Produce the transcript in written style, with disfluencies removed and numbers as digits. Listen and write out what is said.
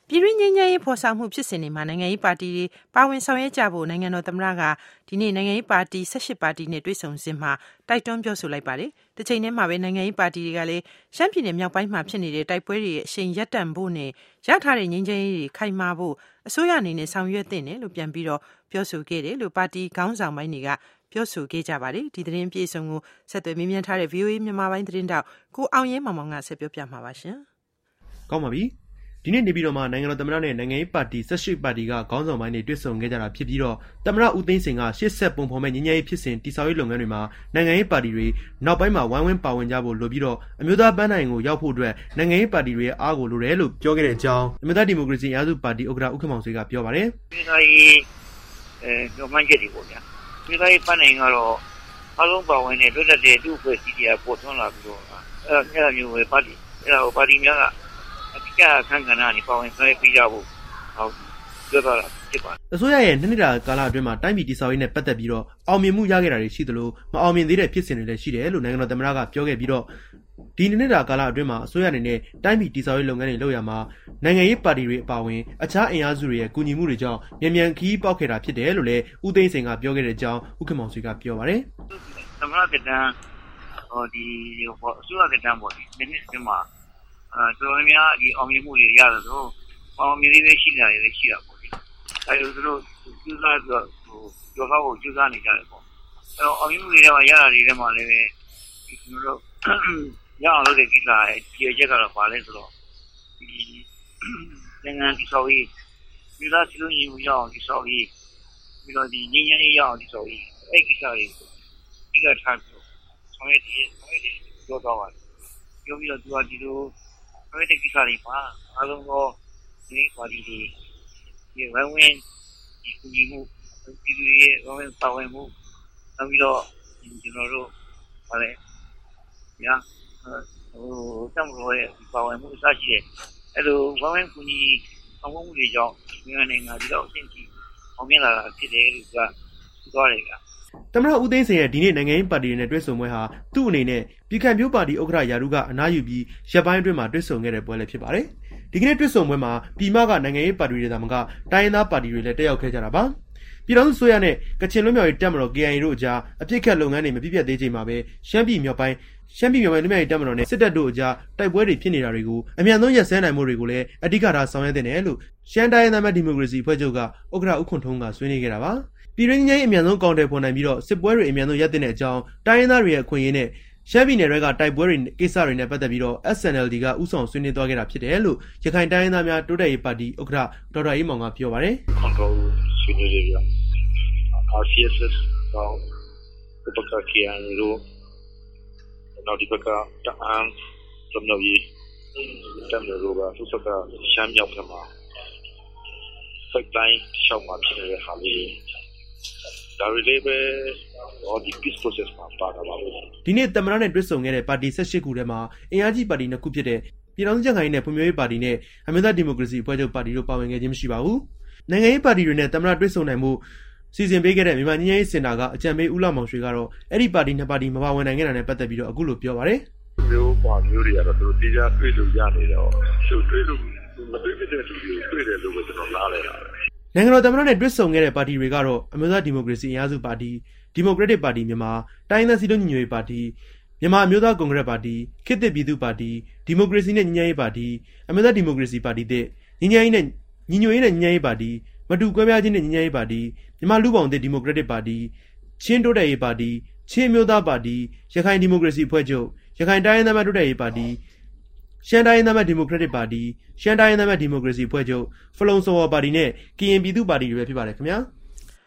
ပြည်တွင်းငြိမ်းချမ်းရေးဖော်ဆောင်မှုဖြစ်စဉ်တွေမှာနိုင်ငံရေးပါတီတွေပါဝင်ဆောင်ရွက်ကြဖို့နိုင်ငံတော်သမ္မတကဒီနေ့နိုင်ငံရေးပါတီ18ပါတီနဲ့တွေ့ဆုံစဉ်မှာတိုက်တွန်းပြောဆိုလိုက်ပါတယ်။တစ်ချိန်တည်းမှာပဲနိုင်ငံရေးပါတီတွေကလည်းရှမ်းပြည်နယ်မြောက်ပိုင်းမှာဖြစ်နေတဲ့တိုက်ပွဲတွေရဲ့အရှိန်ရပ်တန့်ဖို့နဲ့ရထားတဲ့ငြိမ်းချမ်းရေးတွေခိုင်မာဖို့အစိုးရအနေနဲ့ဆောင်ရွက်သင့်တယ်လို့ပြန်ပြီးတော့ပြောဆိုခဲ့တယ်လို့ပါတီခေါင်းဆောင်ပိုင်းတွေကပြောဆိုခဲ့ကြပါတယ်။ဒီသတင်းအပြည့်အစုံကိုဆက်သွယ်မြင်းမြန်းထားတဲ့ VOA မြန်မာပိုင်းသတင်းတောက်ကိုအောင်ရဲမောင်မောင်ကဆက်ပြောပြမှာပါရှင်။ကောင်းပါပြီ။ဒီနေ့နေပြည်တော်မှာနိုင်ငံတော်သမ္မတနဲ့နိုင်ငံရေးပါတီ18ပါတီကခေါင်းဆောင်ပိုင်းတွေတွေ့ဆုံခဲ့ကြတာဖြစ်ပြီးတော့သမ္မတဦးသိန်းစိန်ကရှေ့ဆက်ပုံဖော်မဲ့ငြိမ်းချမ်းရေးဖြစ်စဉ်တည်ဆောက်ရေးလုပ်ငန်းတွေမှာနိုင်ငံရေးပါတီတွေနောက်ပိုင်းမှာဝိုင်းဝန်းပါဝင်ကြဖို့လိုပြီးတော့အမျိုးသားပန်းတိုင်ကိုရောက်ဖို့အတွက်နိုင်ငံရေးပါတီတွေရဲ့အားကိုလိုတယ်လို့ပြောခဲ့တဲ့အကြောင်းအမျိုးသားဒီမိုကရေစီအားစုပါတီဥက္ကဋ္ဌဦးခင်မောင်ဆွေကပြောပါတယ်။ဒီတိုင်းညမှန်းချက်တွေပေါ့ဗျာ။ဒီတိုင်းပန်းတိုင်ကတော့အားလုံးပါဝင်တဲ့လွတ်လပ်တဲ့သူ့အဖွဲ့အစည်းတွေကပေါ်ထွန်းလာပြီးတော့အဲ့ဒါမျိုးပဲပါတီအဲ့ဒါကိုပါတီများကအဓိကအခန်းကဏ္ဍကနေပါဝင်ဆွဲပေးကြဖို့ပြောတာဖြစ်ပါတယ်။အစိုးရရဲ့နှစ်တာကာလအတွင်းမှာတိုင်းပြည်တည်ဆောက်ရေးနဲ့ပတ်သက်ပြီးတော့အောင်မြင်မှုရခဲ့တာတွေရှိသလိုမအောင်မြင်သေးတဲ့ဖြစ်စဉ်တွေလည်းရှိတယ်လို့နိုင်ငံတော်သမ္မတကပြောခဲ့ပြီးတော့ဒီနှစ်တာကာလအတွင်းမှာအစိုးရအနေနဲ့တိုင်းပြည်တည်ဆောက်ရေးလုပ်ငန်းတွေလုပ်ရမှာနိုင်ငံရေးပါတီတွေအပါအဝင်အခြားအင်အားစုတွေရဲ့ကူညီမှုတွေကြောင့်မြန်ခီးပေါက်ခဲ့တာဖြစ်တယ်လို့လည်းဦးသိန်းစိန်ကပြောခဲ့တဲ့အကြောင်းဦးခင်မောင်ဆွေကပြောပါတယ်။သမ္မတကတန်းဒီအစိုးရကတန်းပေါ့ဒီနှစ်အတွင်းမှာတော်တော်များဒီအောင်မြင်မှုတွေရတယ်ဆိုအောင်မြင်လေးရှိနေတာတွေရှိတာပေါ့ဒီအဲလိုသူတို့ကျူးစားပြီးတော့ကျော်ဖောက်ကိုကျူးစားနေကြတယ်ပေါ့အဲတော့အောင်မြင်မှုတွေထဲမှာရတာတွေထဲမှာလည်းဒီကျွန်တော်တို့ရအောင်လုပ်တဲ့ကိစ္စရဲ့ဒီအချက်ကတော့ပါလဲဆိုတော့ဒီနိုင်ငံတည်ဆောက်ရေးဒီလားစီလုံးကြီးရအောင်တည်ဆောက်ရေးပြီးတော့ဒီငြိမ်းချမ်းရေးရအောင်တည်ဆောက်ရေးအဲ့ကိစ္စတွေဒီကထားပြီးဆောင်ရွက်ပြောတော့ပါတယ်ပြောပြီးတော့သူကဒီလိုအဲ့ဒီကိစ္စတွေမှာအားလုံးသောဒီပါတီတွေဒီဝိုင်းဝန်းဒီကူညီမှုဒီလိုရဲ့ဝိုင်းဝန်းပါဝင်မှုနောက်ပြီးတော့ကျွန်တော်တို့ဗါလဲညာတမလို့ရဲ့ပါဝင်မှုအစရှိတဲ့အဲ့လိုဝိုင်းဝန်းကူညီအောင်မှုတွေကြောင့်မြန်မာနိုင်ငံဒီတော့အဆင့်ကြီးအောင်မြင်လာတာဖြစ်တယ်လို့ကပြောတယ်ကသမ္မတဦးသိန်းစိန်ရဲ့ဒီနေ့နိုင်ငံရေးပါတီတွေနဲ့တွေ့ဆုံပွဲဟာသူ့အနေနဲ့ပြည်ခိုင်ဖြိုးပါတီဥက္ကဋ္ဌရာထူးကအနားယူပြီးရပ်ပိုင်းအတွင်းမှာတွေ့ဆုံခဲ့တဲ့ပွဲလည်းဖြစ်ပါတယ်။ဒီကနေ့တွေ့ဆုံပွဲမှာပြည်မကနိုင်ငံရေးပါတီတွေသာမကတိုင်းရင်းသားပါတီတွေလည်းတက်ရောက်ခဲ့ကြတာပါ။ပြည်ထောင်စုဆိုရနဲ့ကချင်လွတ်မြောက်ရေးတပ်မတော် KIA တို့အကြားအပြစ်ခတ်လုပ်ငန်းတွေမပြည့်ပြတ်သေးချိန်မှာပဲရှမ်းပြည်မြောက်ပိုင်းလွတ်မြောက်ရေးတပ်မတော်နဲ့စစ်တပ်တို့အကြားတိုက်ပွဲတွေဖြစ်နေတာတွေကိုအမြန်ဆုံးရပ်စဲနိုင်မှုတွေကိုလည်းအဓိကထားဆောင်ရွက်သင့်တယ်လို့ရှမ်းတိုင်းရင်းသားများဒီမိုကရေစီအဖွဲ့ချုပ်ကဥက္ကဋ္ဌဦးခွန်ထွန်းကဆွေးနွေးခဲ့တာပါ။ပြည်တွင်းငြိမ်းချမ်းရေးအမြန်ဆုံးကောင်တယ်ပေါ်နိုင်ပြီးတော့စစ်ပွဲတွေအမြန်ဆုံးရပ်တဲ့အကြောင်းတိုင်းရင်းသားတွေရဲ့အခွင့်အရေးနဲ့ရှမ်းပြည်နယ်တွေကတိုက်ပွဲတွေကိစ္စတွေနဲ့ပတ်သက်ပြီးတော့ SNLD ကဥဆောင်ဆွေးနွေးသွားခဲ့တာဖြစ်တယ်လို့ရခိုင်တိုင်းရင်းသားများတိုးတက်ရေးပါတီဥက္ကဋ္ဌဒေါက်တာအေးမောင်ကပြောပါတယ်။ Control ဆွေးနွေးကြရRCSS တော့ဒီဘက်က KIA တို့နောက်ဒီဘက်ကတအန်းလွတ်မြောက်ရေးတပ်မတော်တို့ကသူစကရှမ်းမြောက်ဘက်မှာစိုက်တိုင်းရှောက်မှာဖြစ်နေတဲ့ဟာလေးဒါရီလေးပဲဒီ peace process မှာပါတာပါလို့ဒီနေ့သမ္မတနဲ့တွေ့ဆုံခဲ့တဲ့ပါတီ18ခုထဲမှာအင်အားကြီးပါတီ2ခုဖြစ်တဲ့ပြည်ထောင်စုကြံ့ခိုင်ရေးနဲ့ဖွံ့ဖြိုးရေးပါတီနဲ့အမျိုးသားဒီမိုကရေစီအဖွဲ့ချုပ်ပါတီတို့ပါဝင်ခဲ့ခြင်းမရှိပါဘူး။နိုင်ငံရေးပါတီတွေနဲ့သမ္မတတွေ့ဆုံနိုင်မှုစီစဉ်ပေးခဲ့တဲ့မြန်မာငြိမ်းချမ်းရေးစင်တာကအကြံပေးဦးလာမောင်ရွှေကတော့အဲ့ဒီပါတီ2ပါတီမပါဝင်နိုင်ခဲ့တာနဲ့ပတ်သက်ပြီးတော့အခုလိုပြောပါတယ်။မျိုးပါမျိုးတွေကတော့သူတို့တရားတွေ့လို့ရနေတော့သူတွေ့လို့မတွေ့ဖြစ်တဲ့သူတွေတွေ့တယ်လို့ပဲကျွန်တော်နားလည်တာပဲ။နိုင်ငံတော်သမ္မတနဲ့တွေ့ဆုံခဲ့တဲ့ပါတီတွေကတော့အမျိုးသားဒီမိုကရေစီအင်အားစုပါတီဒီမိုကရက်တစ်ပါတီမြန်မာတိုင်းသားစီလုံးညီညွတ်ရေးပါတီမြန်မာအမျိုးသားကွန်ဂရက်ပါတီခေတ်သစ်ပြည်သူ့ပါတီဒီမိုကရေစီနဲ့ညီညွတ်ရေးပါတီအမျိုးသားဒီမိုကရေစီပါတီတဲ့ညီညွတ်ရေးနဲ့ညီညွတ်ရေးပါတီမတူကွဲပြားခြင်းနဲ့ညီညွတ်ရေးပါတီမြန်မာလူပေါင်းတဲ့ဒီမိုကရက်တစ်ပါတီချင်းတိုးတက်ရေးပါတီချင်းမျိုးသားပါတီရခိုင်ဒီမိုကရေစီအဖွဲ့ချုပ်ရခိုင်တိုင်းရင်းသားများတိုးတက်ရေးပါတီရှမ်းတိုင်းရင်းသားများဒီမိုကရက်တစ်ပါတီရှမ်းတိုင်းရင်းသားများဒီမိုကရေစီအဖွဲ့ချုပ်ဖလုံစော်ပါတီနဲ့ကရင်ပြည်သူ့ပါတီတွေပဲဖြစ်ပါတယ်ခင်ဗျာ။